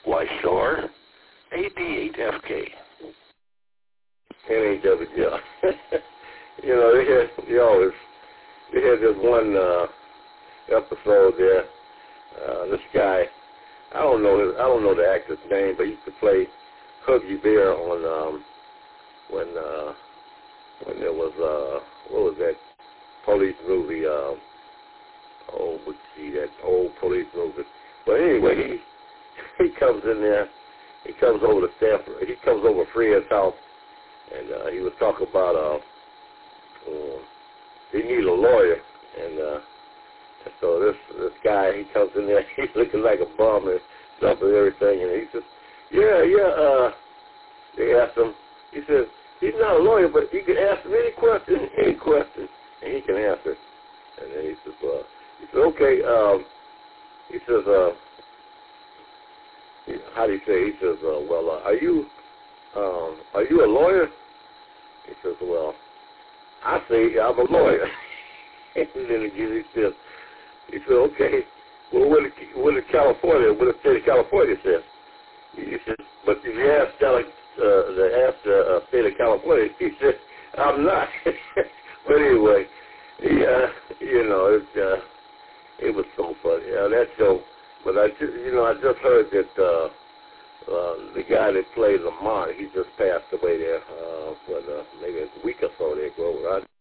Why, sure. AD8FK. NAWL. You know, they had this one episode there. This guy, I don't know the actor's name, but he used to play Huggy Bear on when there was what was that police movie? That old police movie. But anyway, he comes in there. He comes over to Stanford. He comes over to Fred's house, and he was talking about they need a lawyer, and so this guy, he comes in there. He's looking like a bum and stuff and everything, and he says, yeah. They asked him. He says he's not a lawyer, but you can ask him any question, and he can answer. And then he says, okay. He says, how do you say? He says, are you a lawyer? He says, well, I say I'm a lawyer. And then he says, okay. Well, what the state of California says? He says, but if you ask the state of California, he said, I'm not. But anyway, it was so funny. That show. But I just heard that the guy that played Lamont, he just passed away there, maybe a week or so ago, right?